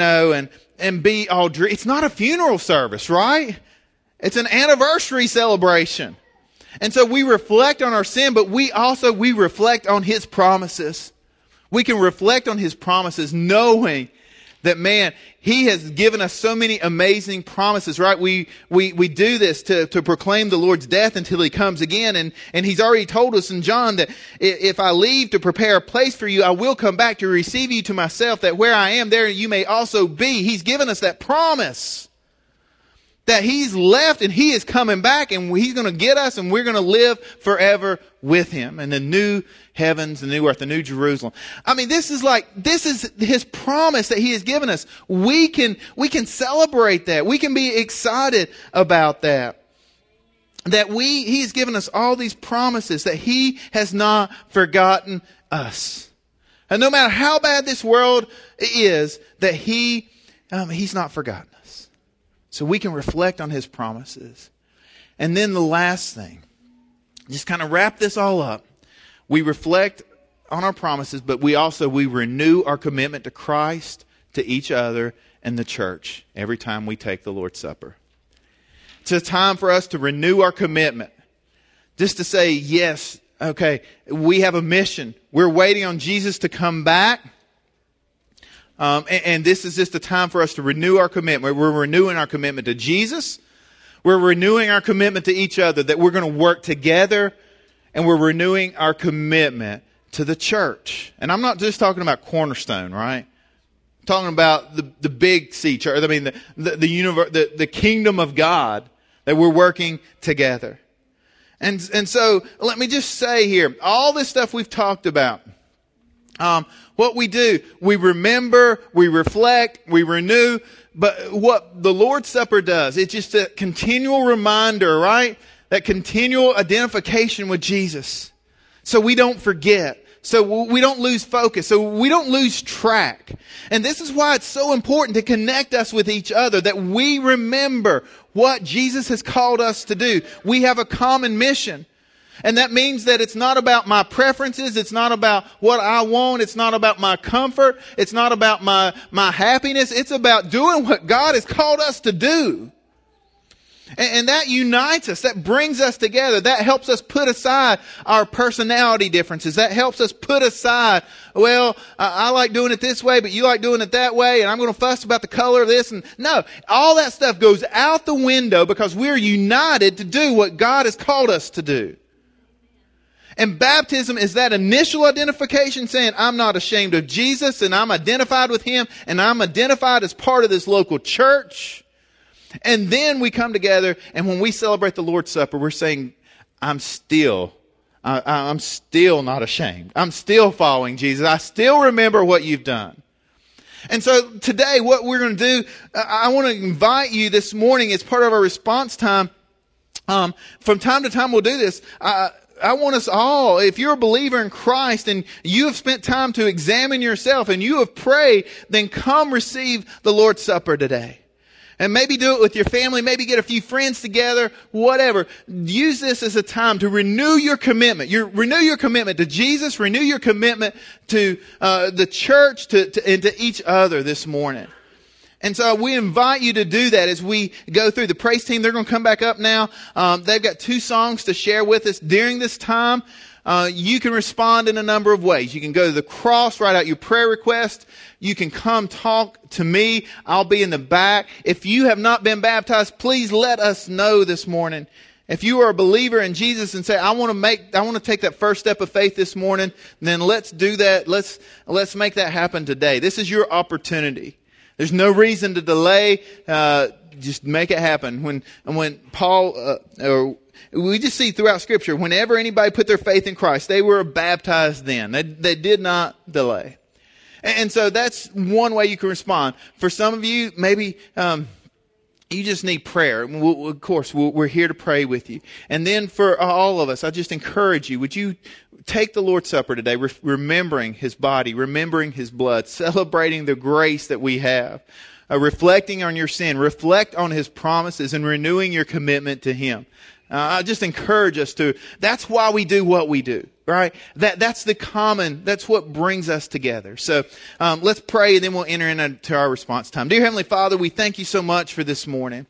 be all it's not a funeral service, right? It's an anniversary celebration. And so we reflect on our sin, but we reflect on His promises. We can reflect on His promises knowing that, man, He has given us so many amazing promises, right? We do this to proclaim the Lord's death until He comes again. And He's already told us in John that if I leave to prepare a place for you, I will come back to receive you to myself, that where I am, there you may also be. He's given us that promise that He's left and He is coming back and He's going to get us and we're going to live forever with Him in the new heavens, the new earth, the new Jerusalem. I mean, this is His promise that He has given us. We can celebrate that. We can be excited about that. That He has given us all these promises, that He has not forgotten us. And no matter how bad this world is, that He's not forgotten us. So we can reflect on His promises. And then the last thing, just kind of wrap this all up. We reflect on our promises, but we renew our commitment to Christ, to each other, and the church every time we take the Lord's Supper. It's a time for us to renew our commitment. Just to say, yes, okay, we have a mission. We're waiting on Jesus to come back. And this is just a time for us to renew our commitment. We're renewing our commitment to Jesus. We're renewing our commitment to each other, that we're going to work together. And we're renewing our commitment to the church. And I'm not just talking about Cornerstone, right? I'm talking about the big C church. I mean, the kingdom of God, that we're working together. And so let me just say here, all this stuff we've talked about, what we do, we remember, we reflect, we renew. But what the Lord's Supper does, it's just a continual reminder, right? That continual identification with Jesus. So we don't forget. So we don't lose focus. So we don't lose track. And this is why it's so important to connect us with each other, that we remember what Jesus has called us to do. We have a common mission. And that means that it's not about my preferences. It's not about what I want. It's not about my comfort. It's not about my happiness. It's about doing what God has called us to do. And that unites us. That brings us together. That helps us put aside our personality differences. That helps us put aside, well, I like doing it this way, but you like doing it that way, and I'm going to fuss about the color of this. And no, all that stuff goes out the window because we're united to do what God has called us to do. And baptism is that initial identification, saying, I'm not ashamed of Jesus, and I'm identified with Him, and I'm identified as part of this local church. And then we come together, and when we celebrate the Lord's Supper, we're saying, I'm still not ashamed. I'm still following Jesus. I still remember what you've done. And so today, what we're going to do, I want to invite you this morning as part of our response time. From time to time, we'll do this. I want us all, if you're a believer in Christ and you have spent time to examine yourself and you have prayed, then come receive the Lord's Supper today. And maybe do it with your family, maybe get a few friends together, whatever. Use this as a time to renew your commitment. Renew your commitment to Jesus, renew your commitment to the church, and to each other this morning. And so we invite you to do that as we go through. The praise team, they're going to come back up now. They've got 2 songs to share with us during this time. You can respond in a number of ways. You can go to the cross, write out your prayer request. You can come talk to me. I'll be in the back. If you have not been baptized, please let us know this morning. If you are a believer in Jesus and say, I want to take that first step of faith this morning, then let's do that. Let's make that happen today. This is your opportunity. There's no reason to delay. Just make it happen. When Paul, we just see throughout Scripture, whenever anybody put their faith in Christ, they were baptized then. They did not delay. And so that's one way you can respond. For some of you, maybe you just need prayer. Of course, we're here to pray with you. And then for all of us, I just encourage you, would you take the Lord's Supper today, remembering His body, remembering His blood, celebrating the grace that we have, reflecting on your sin, reflect on His promises, and renewing your commitment to Him. I just encourage us to. That's why we do what we do, right? That's what brings us together. So let's pray, and then we'll enter into our response time. Dear Heavenly Father, we thank you so much for this morning.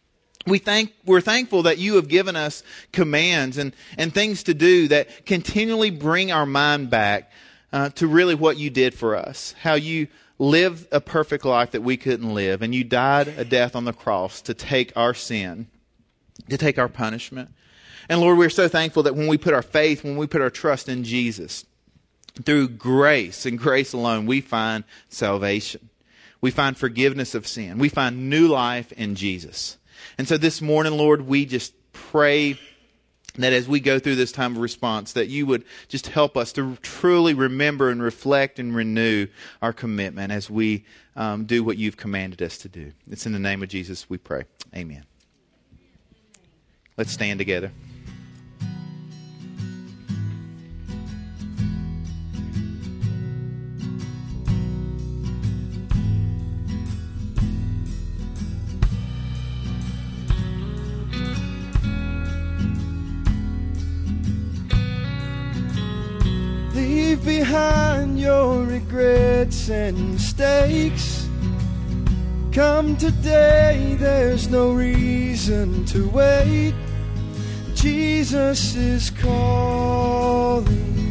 We're thankful that you have given us commands and things to do that continually bring our mind back to really what you did for us. How you lived a perfect life that we couldn't live, and you died a death on the cross to take our sin, to take our punishment. And Lord, we're so thankful that when we put our faith, when we put our trust in Jesus, through grace and grace alone, we find salvation. We find forgiveness of sin. We find new life in Jesus. And so this morning, Lord, we just pray that as we go through this time of response, that you would just help us to truly remember and reflect and renew our commitment as we do what you've commanded us to do. It's in the name of Jesus we pray. Amen. Let's stand together. Leave behind your regrets and mistakes. Come today, there's no reason to wait. Jesus is calling.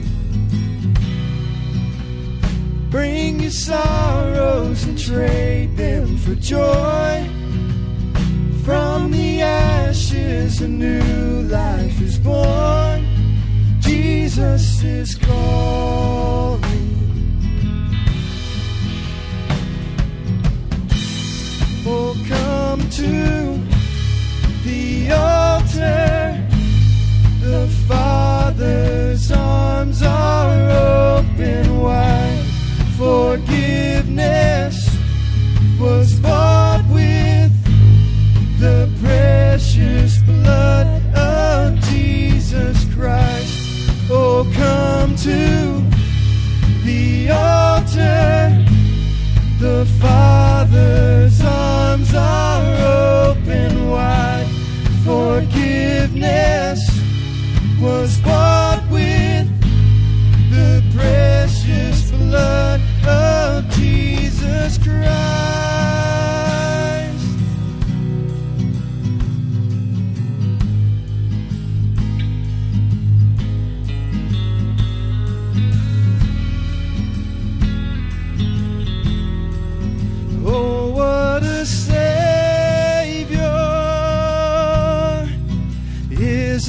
Bring your sorrows and trade them for joy. From the ashes a new life is born. Jesus is calling. Oh, come to the altar. The Father's arms are open wide. Forgiveness was bought with the precious blood of Jesus Christ. Oh, come to the altar. The Father's arms are open wide. Forgiveness was bought with the precious blood of Jesus Christ. Oh, what a Savior is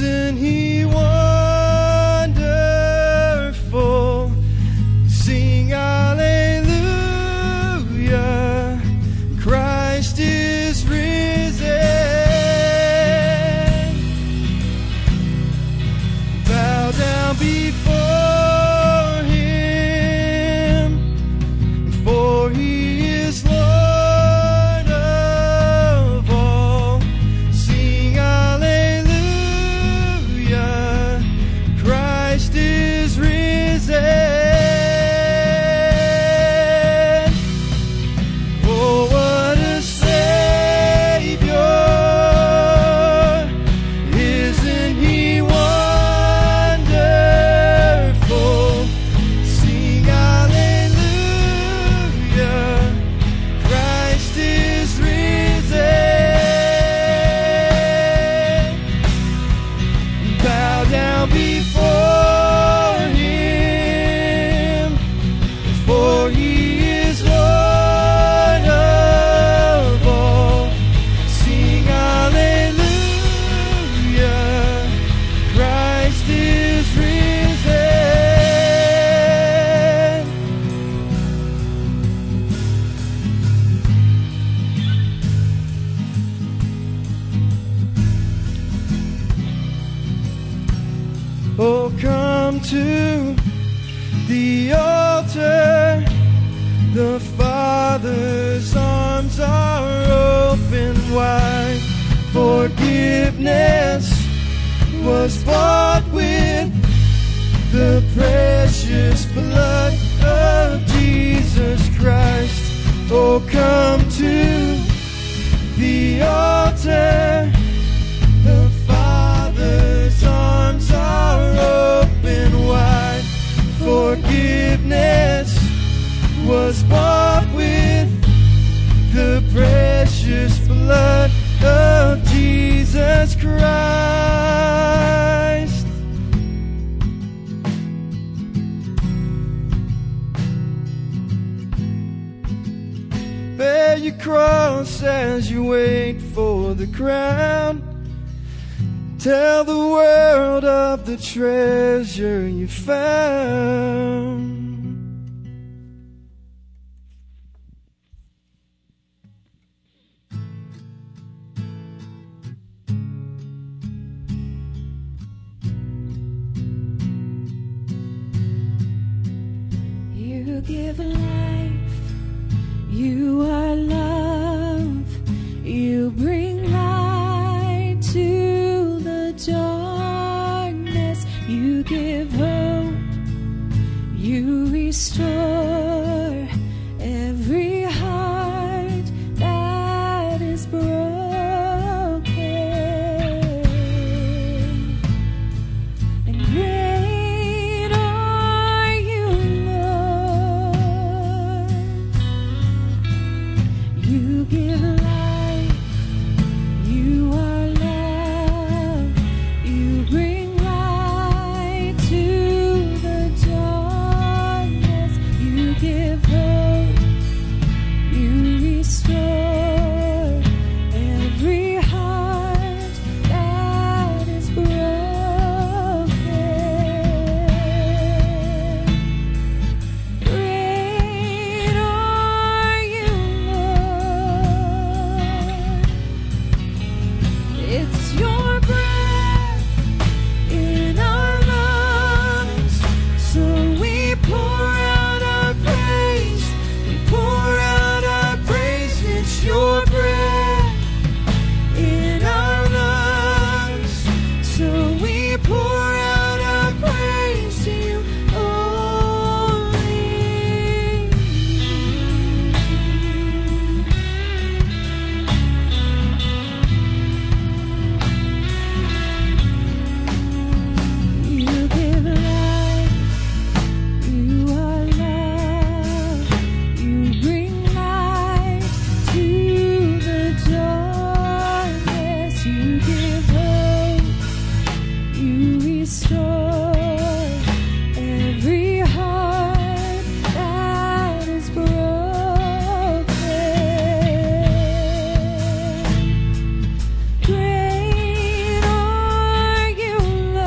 to the altar. The Father's arms are open wide. Forgiveness was bought with the precious blood of Jesus Christ. Oh, come to the altar. The Father's arms are open wide. Forgiveness was bought with the precious blood of Jesus Christ. Bear your cross as you wait for the crown. Tell the world of the treasure you found. You give life, you are love, you bring light to the darkness, you give hope, you restore every heart that is broken. And great are you, Lord. You give life, you are love, you bring light to the darkness, you give hope, you restore every heart that is broken. Great are you, Lord. It's your breath in our lungs, so we pour out our praise. We pour out our praise. It's your breath in our lungs, so we pour out our praise to you only. You give life, you are love, you bring light to the darkness, you give hope, you restore every heart that is broken. Great are you,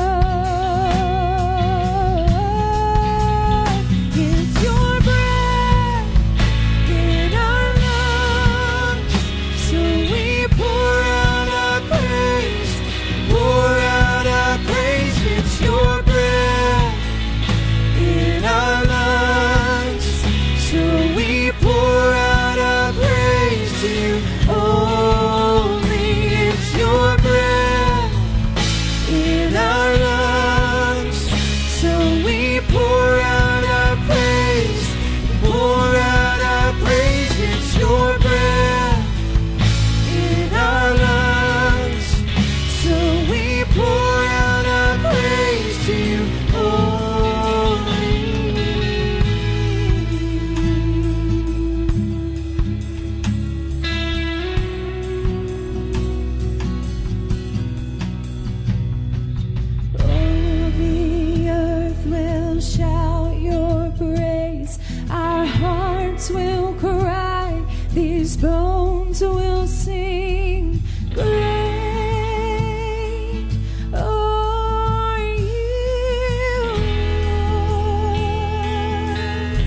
Lord. It's your breath in our lungs, so we pour out our praise. Pour out our praise. It's your breath in our lungs, so we pour out our praise to you only. It's your breath in our lungs, so we pour out our praise. Pour out our praise. It's your breath in our lungs, so we pour out our praise to you only. All the earth will shout your praise. Our hearts will cry. These bones will sing. Great are you, Lord.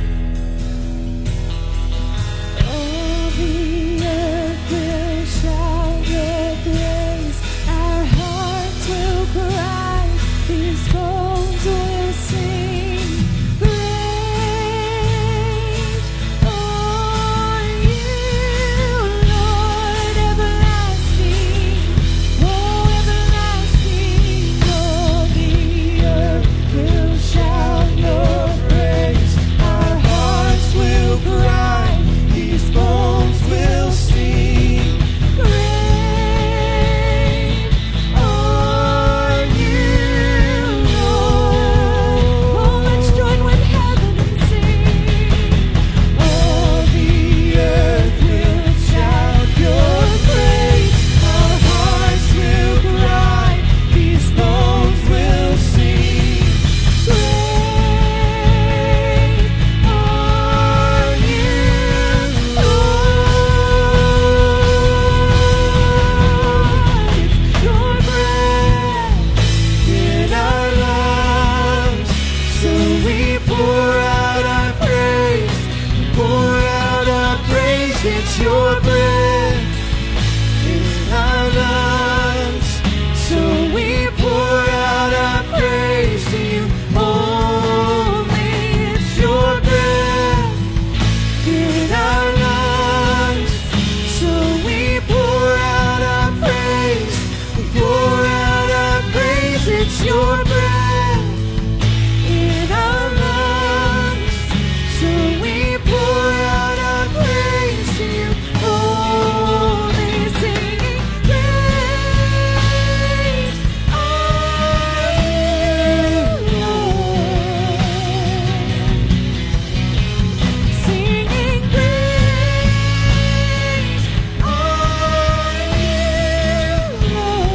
All the earth will shout your praise. Our hearts will cry. These bones will sing. breath in our lungs. So we pour out our praise to you. Only it's your breath in our lungs. So we pour out our praise. We pour out our praise. It's your breath in our lungs. So we pour out our praise to you. Only singing, great are you, Lord. Singing, great are you,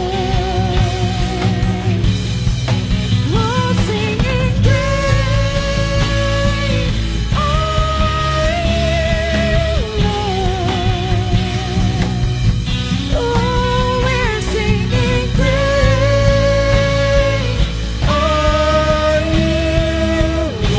Lord. Oh, singing, great are you, Lord. Oh, we're singing, great are you,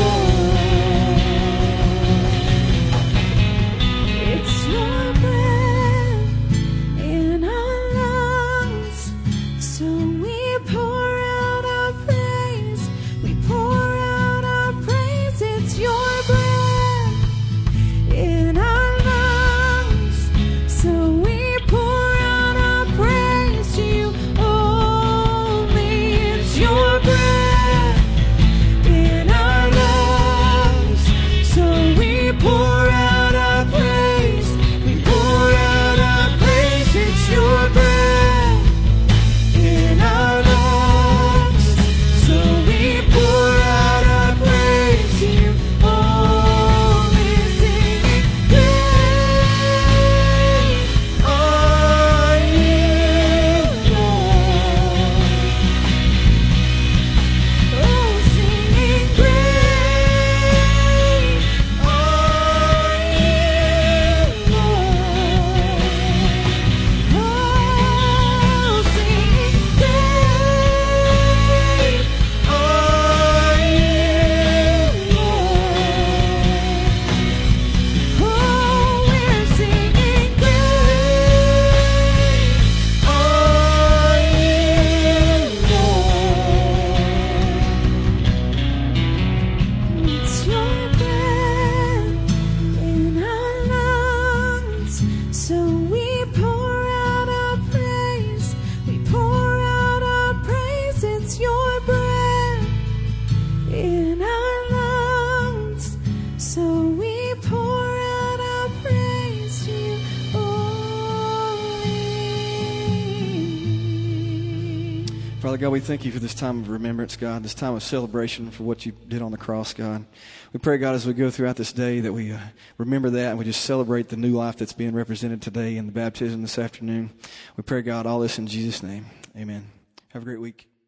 Lord. It's your breath in our lungs, so we pour out our praise. We pour out our praise. It's your breath in our lungs, so we pour out our praise to you. Only it's your breath in our lungs, so we pour out our praise. We pour out our praise. It's your breath in our lungs, so we pour out our praise to you. Only singing, great are you, Lord. Oh, singing, great are you, Lord. Oh, singing, great are you, Lord. Oh, we're singing, great are you, Lord. It's your breath in our lungs, so we pour out our praise. We pour out our praise. It's your breath in our lungs, so we pour out our praise to you. Only. Father God, we thank you for this time of remembrance, God, this time of celebration for what you did on the cross, God. We pray, God, as we go throughout this day that we remember that and we just celebrate the new life that's being represented today in the baptism this afternoon. We pray, God, all this in Jesus' name. Amen. Have a great week.